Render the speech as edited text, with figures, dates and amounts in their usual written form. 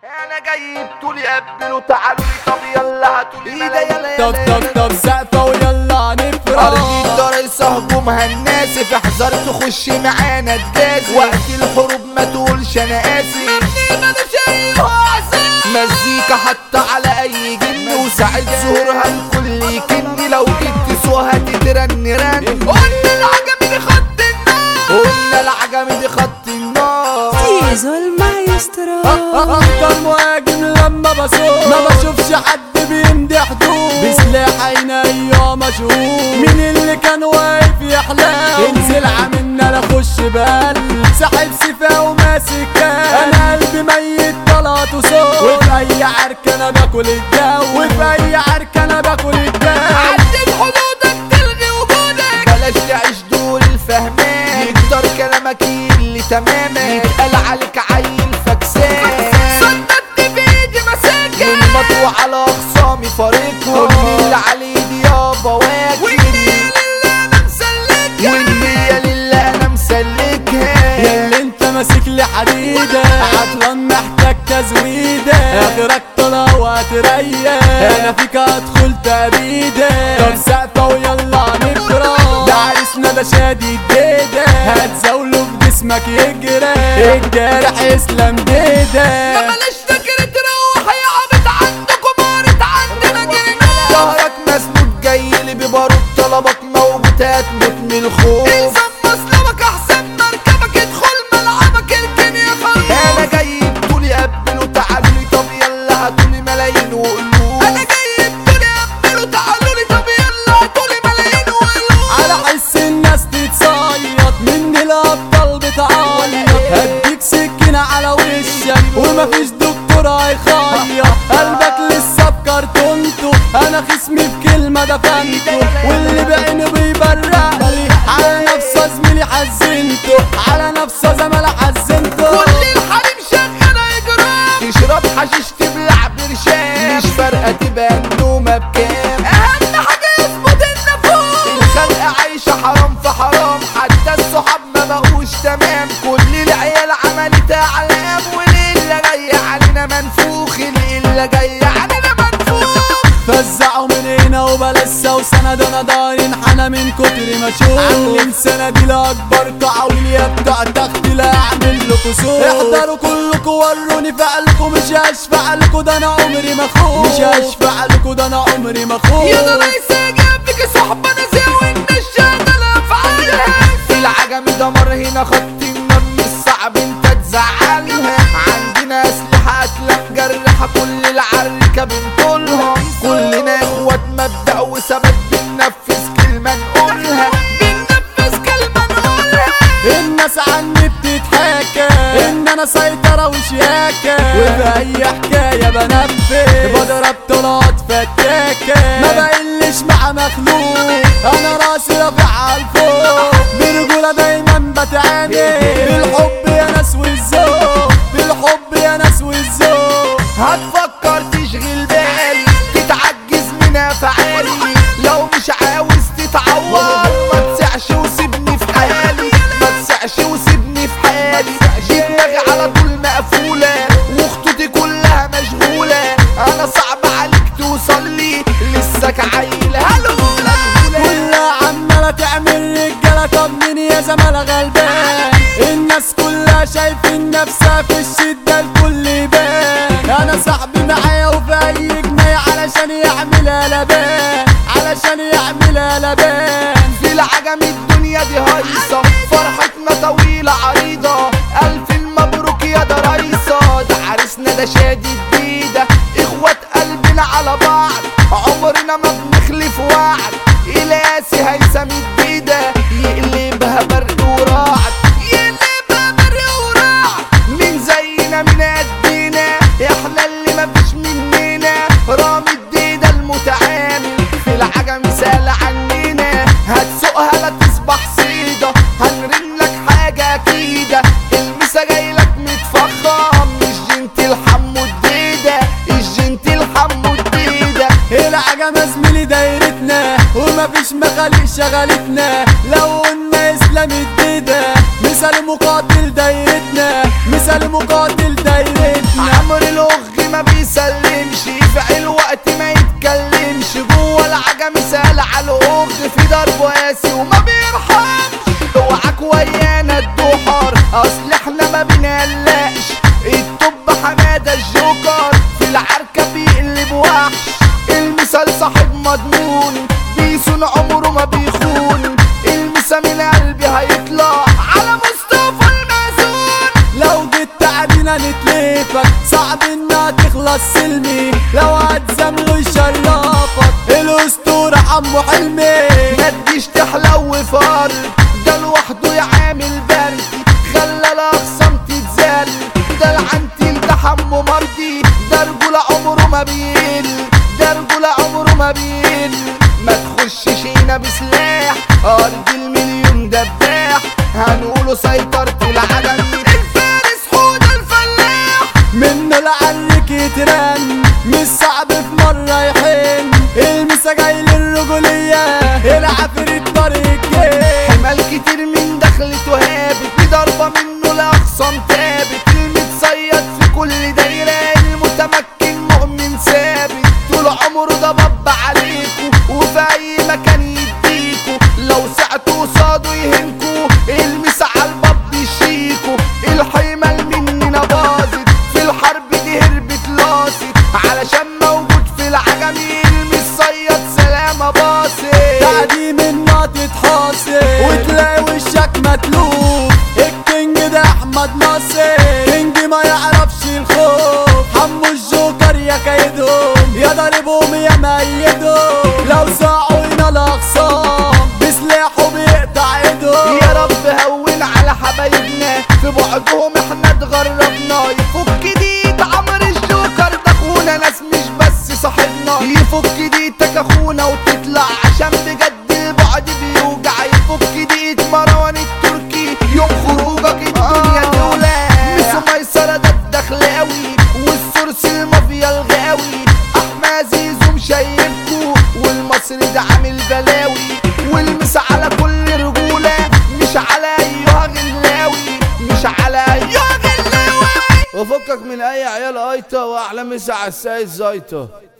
انا جاي بطولي قبلوا تعالوا لي طب يلا هاتولي ملايين. طب سقفة ويلا نفرح. ارضي الدرس هجومها الناسف احذر تخش معانا تجازف وقت الحروب ما تقولش انا قاسي مزيكا حتى على اي جن وساعد ظهورها الكل يكني لو جيت تسوها تترن رن. قلنا العجمي دي خط النار قلنا العجمي دي خط النار زيزو المايسترو. افضل مهاجم لما بصوت ما بشوفش حد بيمدي حدود بسلاح عيني مشهور. مين اللي كان واقف يحلم انزل عملنا لا خش بال ساحب سيفه وماسك انا قلبي ميت طلعت وصوت وفي اي عركه انا باكل الجو وفي اي عركه انا باكل الجو. عدد حدودك تلغي وجودك بلاش تعيش دول الفهمان يقدر كلامك اللي تماما يتقال عليك عيل فكسان صدقت بايدي مساكن والمطوع على اخصامي فارقهم كل اللي عليه دي يابا واكل والنية لله انا مسلكها والنية لله انا مسلكها. ياللي انت ماسك لي حديده عطلان محتاج تزويده اخرك طلع وهتريح انا فيك هدخل تأبيده. طب سقفة ويلا نفرح ده عريسنا ده شادي الديده هتزاوله في جسمك يجري الجارح يسلم ديده. ما بلاش فكرة تروح يا عبد عندكم بارت عندنا جنون ظهرك مسنود جايلي ببارود طلبك موجود هتموت من الخوف انسان مسلمك احسن مركبك ادخل ملعبك اركن يا خروف. انا جاي بطولي قبلوا تعالوا لي طب يلا هاتولي ملايين وقلوب انا جاي بطولي قبلوا تعالوا لي طب يلا هاتولي ملايين وقلوب. على حس الناس تتصيط مني الابطال بتعيط هديك سكينة على وشك ومفيش دكتور هيخيط قلبك لسه بكرتونته انا خصمي بكلمة دفنته واللي بعينه بيبرقلي على نفسه زميلي حزنته على نفسه زمالة حزنته. كل الحريم شغالة اجرام تشرب حشيش تبلع برشام مش فارقة تبقى النومة بكام اهم حاجة يظبط النفوس الخلق عايشة حرام في حرام حتى الصحاب ما بقوش تمام كل العيال عملت اعلام والليلة جاية علينا منفوخ الليلة جاية علينا منفوخ. فزعوا من هنا وبلاش سوسنة ده انا داري انحنى من كتر ما اشوف عاملين سنة لاكبر قعويل يا بتاع تخت لا اعمل لكوا سوق احضروا كلكوا وروني فعلكوا مش هشفع لكوا ده انا عمري ما اخوف مش هشفع لكوا ده انا عمري ما اخوف. يا ده رئيس جنبك صحبة نازية والناس شغالة افعالها في العجمي دمر هنا خط النار مش صعب انت تزعلها عندنا اسلحة اتلام جرحة كل العركة بنطولها كلنا اخوات مبدأ وثبات بننفذ كلمة نقولها بننفذ كلمة نقولها. الناس عني بتتحاكى ان انا سيطرة وشياكة وفي اي حكاية بنفذ بضرب طلعت فتاكة ما بقلش مع مخلوق انا راسي رافع عالفوق برجولة دايما بتعاني بالحب يا ناس والذوق بالحب يا ناس والذوق. هتفكر تشغل بالي تتعجز من افعالي لو مش عاوز تتعور ما تسعش وسيبني في حالي ما تسعش وسيبني في حالي دماغي على طول مقفولة وخطوطي كلها مشغولة انا صعب عليك توصل لي لسك عيل هلولة كلها عمالة تعمل رجالة طب مين يا زمالة غلبان الناس كلها شايفين نفسها في الشدة الكل يبان انا صاحبي معايا وفي اي جناية علشان يعملها لبان علشان يعملها لبان. في العجمي الدنيا دي هايصة فرحتنا طويلة عريضة الف مبروك يا ده ريصة ده عريسنا ده شادي الديدة اخوات قلبنا على بعض عمرنا ما بنخلف وعد إلاسي هيثم الديدة يقلبها برق ورعد يقلبها برق ورعد من زينا من قدينا احنا اللي مفيش مننا رامي الديدة المتعامل في العجمي سأل عننا هتسوقها لا تصبح صيدة هنرن لك حاجة أكيدة المسا جايلك متفخم مش جنتي حمو الديدة الجنتي حمو الديدة. العجمة زميلي دايرتنا ومفيش مخاليق شغلتنا لو قلنا اسلام الديدة مثال مقاتل دايرتنا مثال مقاتل دايرتنا عمرو الأغنية بيسلمش يفعل وقت ما يتكلمش جوه العجم سال على الاخ في ضرب قاسي وما بيرحمش اوعاك ويانا الدحر اصل احنا ما بنقلقش الطب حماده الجوكر في العركه بيقلب وحش المثال صاحب مضمون بيسون عمره ما بيخون المسا من قلبي هيطلع على مصطفى المأذون. لو جيت تعدينا نتلفك صعب انها تخلص سلمي لو هتزامله يشرفك الاسطورة عمو حلمي ما تجيش تحلو فرد ده لوحده يعامل برد خلى الاخصام تتزل ده العنتيل ده حمو مرضي ده رجولة عمره ما بيقل ده رجولة عمره ما بيقل ما تخشش هنا بسلاح ارض المليون دباح هنقوله سيطرة العالم الفارس حوده الفلاح منه العرك يترن مش صعب في مرة يحن المسا جاي للرجولية العفريت طريق حمال كتير من دخلت وهابت بضربة منه لأخصام تابت المتصيد في كل دايرة المتمكن مؤمن ثابت طول عمره ده بب عليكو وفي أي مكان يديكو لو سعتوا قصاده يهنكو المسا عالباب يشيكو الحمال مننا باظت في الحرب دي هربت لاصت علشان موجود في العجم المتصيد سلامة باصت تعدي منها تتحاصر وتلاقي وشك متلوف الكينج ده احمد ناصر كينج ما يعرفش الخوف حمو الجوكر يا كيدهم يا ضاربهم يا ميدهم لو ساعوا هنا الاخصام بسلاحه بيقطع ايدهم يا رب هون على حبايبنا في بعدهم احنا اتغربنا يفك ديت عمر الجوكر ده اخونا ناس مش بس صاحبنا يفك ديتك اخونا وتطلع عشان بجد البعد بيوجع يفك ديت مروان التركي يوم خروجك الدنيا تولع مش ميسرة ده الدخل قوي والسورس المافيا الغاوي احمد زيزو مشيبكو والمصري ده عامل بلاوي والمس على كل رجولة مش على ايها غلاوي مش على ايها غلاوي وفكك من اي عيال ايطة واحلى مسا على السيد زيطة.